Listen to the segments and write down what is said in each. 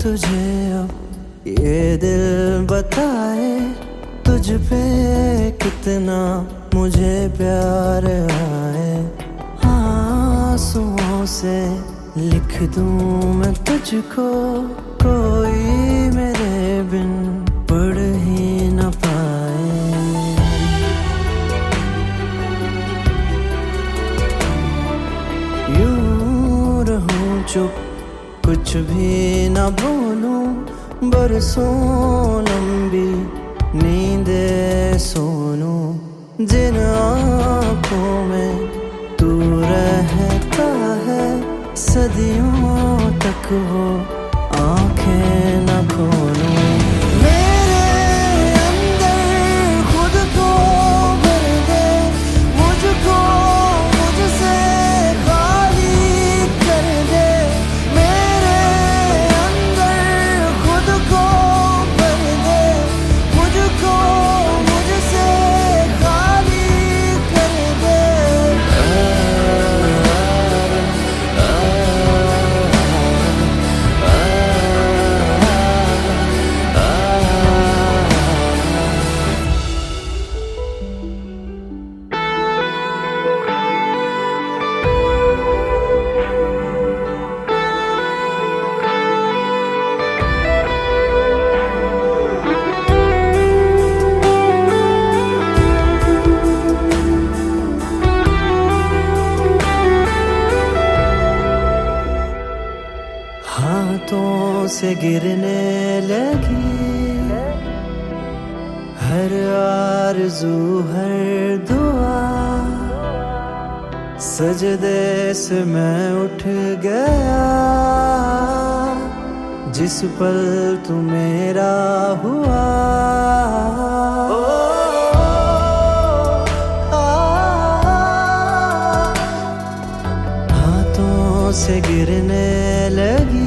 तुझे अब ये दिल बताए, तुझ पे कितना मुझे प्यार आए। आंसुओं से लिख दूं मैं तुझको, कोई मेरे बिन पढ़ ही न पाए। यूं रहूं चुप, कुछ भी न बोलूं, बरसों लंबी नींदे सोनूं। जिन आँखों में तू रहता है, सदियों तक वो आँखें न खोलूं। मेरे अंदर खुद को भर दे, मुझको मुझसे खाली कर दे। मेरे अंदर खुद को भर दे, मुझको मुझसे खाली कर दे। हाथों से गिरने लगी हर आरज़ू हर दुआ, सजदे से मैं उठ गया जिस पल तू मेरा हुआ। हाथों से गिरने लगी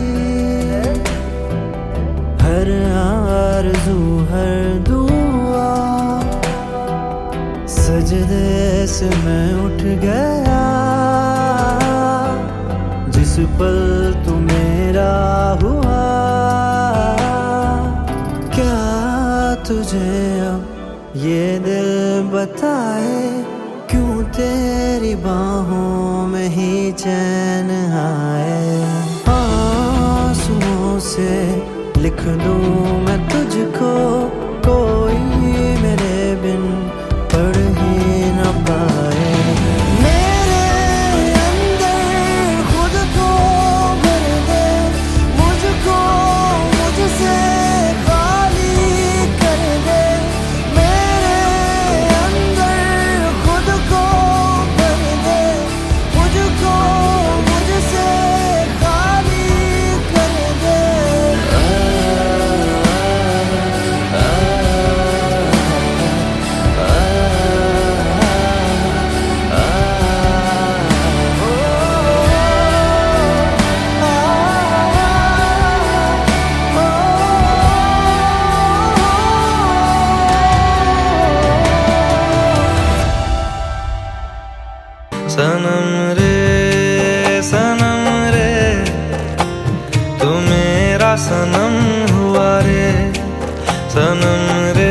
हर आरज़ू हर दुआ, सजदे से मैं उठ गया जिस पल तू मेरा हुआ। क्या तुझे अब ये दिल बताए, क्यों तेरी बाहों में ही चैन आए। आंसुओं से लिख दूं मैं तुझको, कोई मेरे बिन पढ़ ही न पाए। मेरे अंदर खुद को भर दे, मुझको मुझसे खाली कर दे। मेरे अंदर खुद को भर दे, मुझको मुझसे खाली कर दे। सनम रे तू मेरा सनम हुआ रे। सनम रे